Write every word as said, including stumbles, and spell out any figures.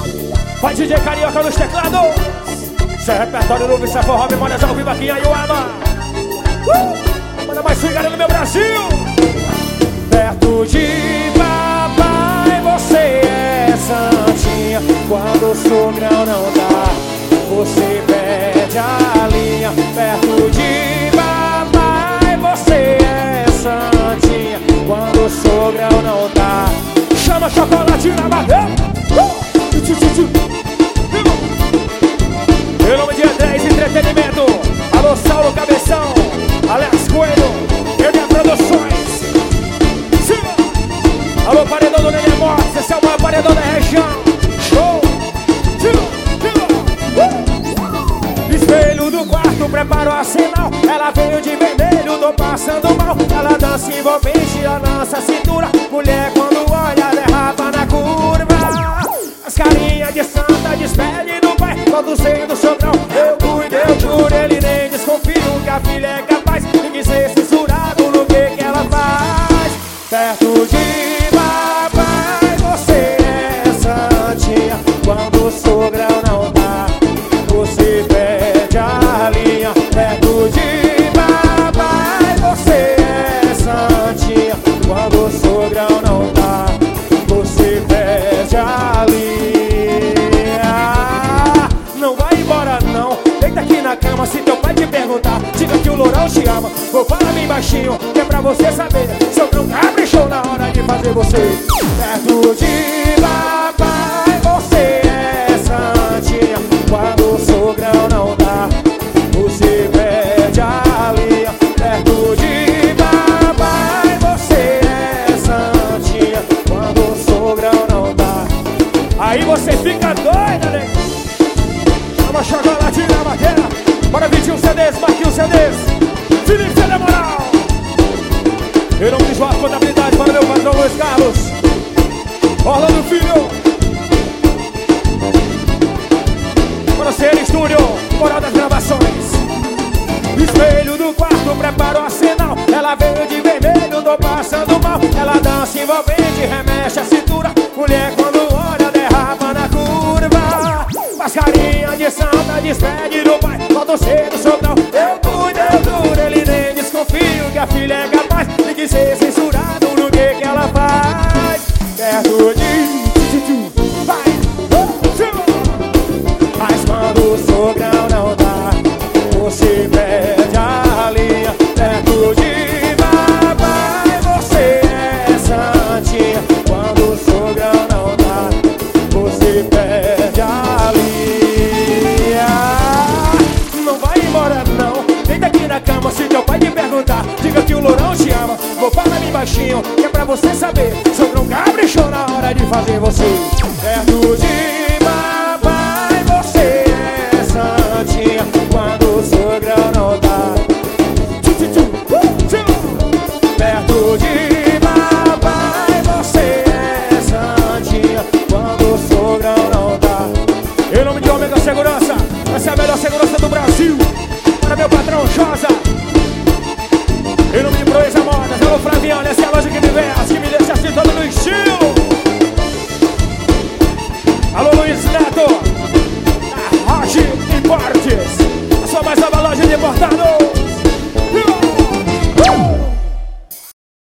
Vai D J Carioca nos teclados. Isso é repertório novo, isso é forró, memórias ao vivo aqui em Ioaba. uh! Manda mais swingada no meu Brasil. Perto de papai você é santinha. Quando o sogrão não dá, você pede a linha. Perto de papai você é santinha. Quando o sogrão não dá, chama chocolate na barriga. uh! Meu nome de Andrés Entretenimento. Alô Saulo Cabeção, Alex Coelho, Hernia Produções. Sim. Alô Paredão do Nenê Mortes, esse é o maior paredão da região. Show. uh! Espelho do quarto, preparo a sinal. Ela veio de vermelho, tô passando mal. Ela dança envolvente, a nossa cintura. Mulher quando olha, derrapa na curva. As carinhas de santa, despede do pai. Todo seio do sobrão, eu cuido, eu juro. Ele nem desconfio que a filha é capaz de ser censurado no que que ela faz. Perto de papai você é santinha. Quando o sogrão não dá, você pede a linha. Perto de papai você é santinha. Quando o sogrão não dá, você pede a linha. Aqui na cama, se teu pai te perguntar, diga que o lourão te ama. Vou falar bem baixinho, que é pra você saber. Sogrão caprichou na hora de fazer você. Perto de papai você é santinha. Quando o sogrão não dá, você pede a linha. Perto de papai você é santinha. Quando o sogrão não dá, aí você fica doida, né? Chama chocolate na maquera. Bora vinte e um C Ds, marque um C Ds. Felipe C D Moral. Eu não fiz uma contabilidade para meu patrão Luiz Carlos. Orlando Filho. Para ser estúdio, Moral das Gravações. Espelho do quarto, preparo a sinal. Ela veio de vermelho, tô passando mal. Ela dança envolvente, remexe a cintura. Mulher quando olha, derrapa na curva. Faz carinha de santa, despede do pai. Volta cedo, sobrão, eu cuido, eu duro. Ele nem desconfio que a filha é capaz de ser censurado no que que ela faz. Perto de... vai, mas quando o sogrão não dá, você pede a linha. Perto de papai você é santinha. Quando o sogrão não dá, você pede a linha. Não vai embora não, deita aqui na cama. Se teu pai te perguntar, diga que o lourão te ama. Vou falar bem baixinho, que é pra você saber. Sogrão caprichou na hora de fazer você. Perto